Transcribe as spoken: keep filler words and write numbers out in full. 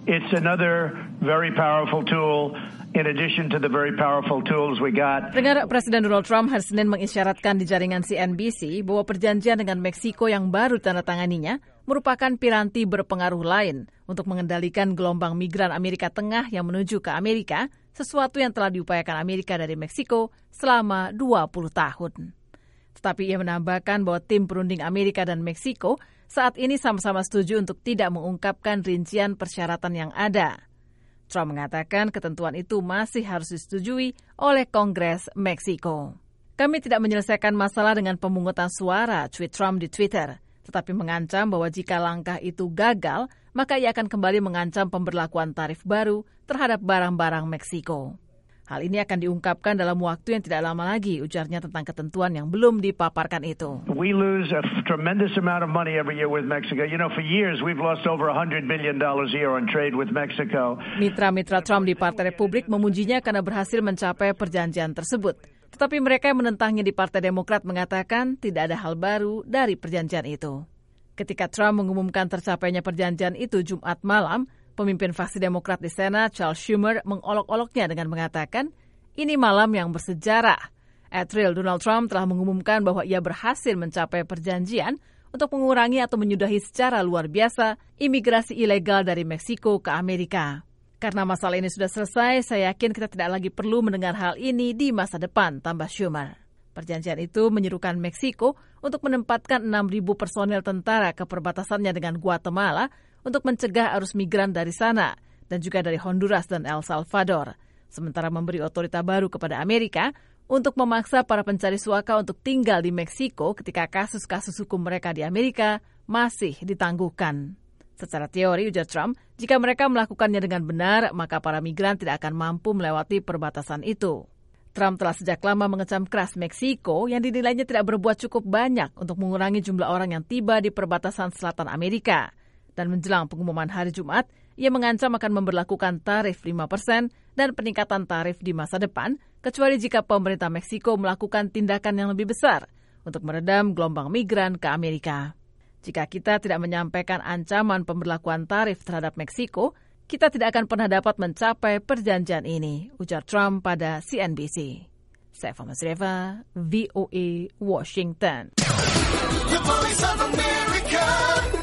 It's another very powerful tool in addition to the very powerful tools we got. Dengar Presiden Donald Trump hari Senin mengisyaratkan di jaringan C N B C bahwa perjanjian dengan Meksiko yang baru ditandatanganinya merupakan piranti berpengaruh lain untuk mengendalikan gelombang migran Amerika Tengah yang menuju ke Amerika, sesuatu yang telah diupayakan Amerika dari Meksiko selama dua puluh tahun. Tetapi ia menambahkan bahwa tim perunding Amerika dan Meksiko saat ini sama-sama setuju untuk tidak mengungkapkan rincian persyaratan yang ada. Trump mengatakan ketentuan itu masih harus disetujui oleh Kongres Meksiko. Kami tidak menyelesaikan masalah dengan pemungutan suara, tweet Trump di Twitter, tetapi mengancam bahwa jika langkah itu gagal, maka ia akan kembali mengancam pemberlakuan tarif baru terhadap barang-barang Meksiko. Hal ini akan diungkapkan dalam waktu yang tidak lama lagi, ujarnya tentang ketentuan yang belum dipaparkan itu. We lose a tremendous amount of money every year with Mexico. You know, for years we've lost over one hundred billion dollars a year on trade with Mexico. Mitra-mitra Trump di Partai Republik memujinya karena berhasil mencapai perjanjian tersebut. Tetapi mereka yang menentangnya di Partai Demokrat mengatakan tidak ada hal baru dari perjanjian itu. Ketika Trump mengumumkan tercapainya perjanjian itu Jumat malam, pemimpin fraksi Demokrat di Senat, Charles Schumer, mengolok-oloknya dengan mengatakan, ini malam yang bersejarah. April, Donald Trump telah mengumumkan bahwa ia berhasil mencapai perjanjian untuk mengurangi atau menyudahi secara luar biasa imigrasi ilegal dari Meksiko ke Amerika. Karena masalah ini sudah selesai, saya yakin kita tidak lagi perlu mendengar hal ini di masa depan, tambah Schumer. Perjanjian itu menyerukan Meksiko untuk menempatkan enam ribu personel tentara ke perbatasannya dengan Guatemala untuk mencegah arus migran dari sana dan juga dari Honduras dan El Salvador, sementara memberi otorita baru kepada Amerika untuk memaksa para pencari suaka untuk tinggal di Meksiko ketika kasus-kasus hukum mereka di Amerika masih ditangguhkan. Secara teori, ujar Trump, jika mereka melakukannya dengan benar, maka para migran tidak akan mampu melewati perbatasan itu. Trump telah sejak lama mengecam keras Meksiko yang dinilainya tidak berbuat cukup banyak untuk mengurangi jumlah orang yang tiba di perbatasan selatan Amerika. Dan menjelang pengumuman hari Jumat, ia mengancam akan memberlakukan tarif lima persen dan peningkatan tarif di masa depan, kecuali jika pemerintah Meksiko melakukan tindakan yang lebih besar untuk meredam gelombang migran ke Amerika. Jika kita tidak menyampaikan ancaman pemberlakuan tarif terhadap Meksiko, kita tidak akan pernah dapat mencapai perjanjian ini, ujar Trump pada C N B C. Saifa Masreva, V O A, Washington. The Voice of America.